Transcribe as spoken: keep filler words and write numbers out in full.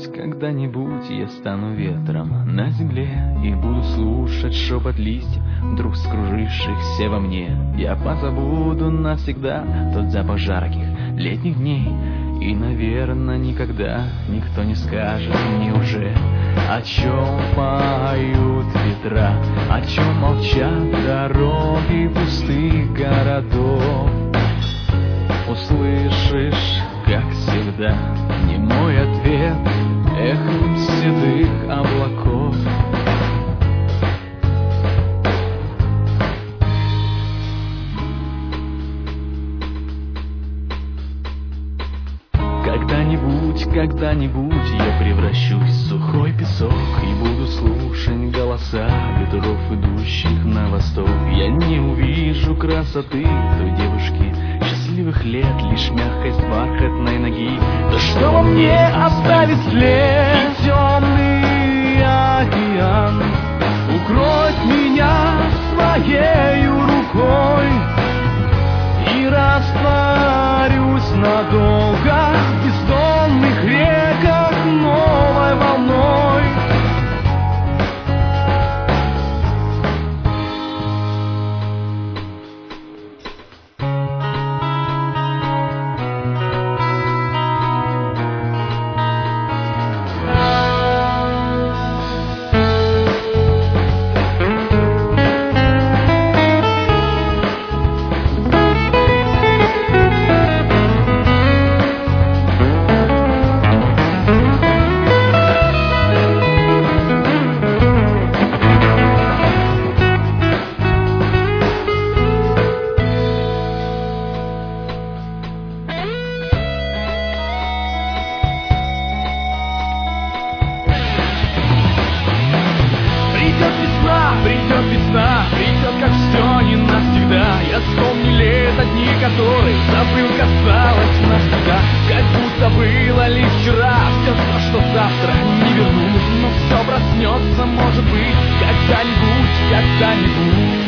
Когда-нибудь, когда-нибудь я стану ветром на земле и буду слушать шепот листьев, вдруг скружившихся во мне. Я позабуду навсегда тот запах жарких летних дней, и, наверное, никогда никто не скажет мне уже, о чем поют ветра, о чем молчат дороги пустых городов. Услышишь, как всегда, не мой ответ эхом седых облаков. Когда-нибудь, когда-нибудь я превращусь в сухой песок и буду слушать голоса ветров, идущих на восток. Я не увижу красоты той девушки счастливых лет, лишь мягкость бархатной ноги. Да что во мне оставит след? И темный океан укроет меня своей рукой, и растворюсь надолго в бездонных реках новой волной. Придет весна, придет, как все не навсегда. Я вспомню лето, дни которых забыл, казалось, навсегда. Как будто было лишь вчера. Все то, что завтра не вернуть, но все проснется, может быть, когда-нибудь, когда-нибудь.